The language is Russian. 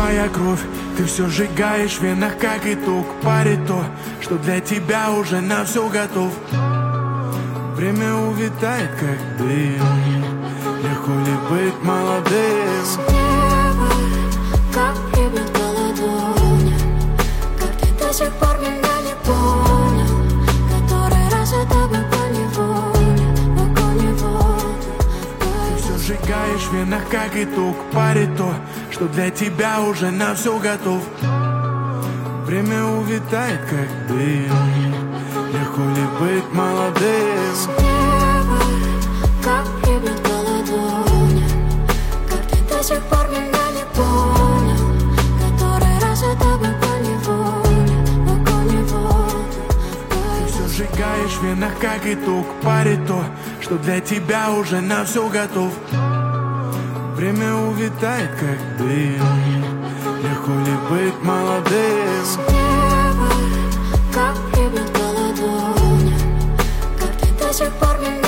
моя кровь. Ты все сжигаешь в венах, как итог. Парит то, что для тебя уже на все готов. Время увитает, как дым. Легко ли быть молодым? С неба, как прибит по ладони, как ты до сих пор меня не понял. Который раз за тобой поневоле, в огонь и воду. Ты все сжигаешь в венах, как итог. Парит то, что для тебя уже на все готов. Время увитает, как дым. Легко ли быть молодым? С неба, как прибит по ладони, как ты до сих пор меня не понял. Который раз за тобой поневоле, в огонь и воду. Ты все сжигаешь в венах, как итог. Парит то, что для тебя уже на все готов. Время увитает, как дым. Легко ли быть молодым? С неба, как прибит по ладони, как ты до сих пор меня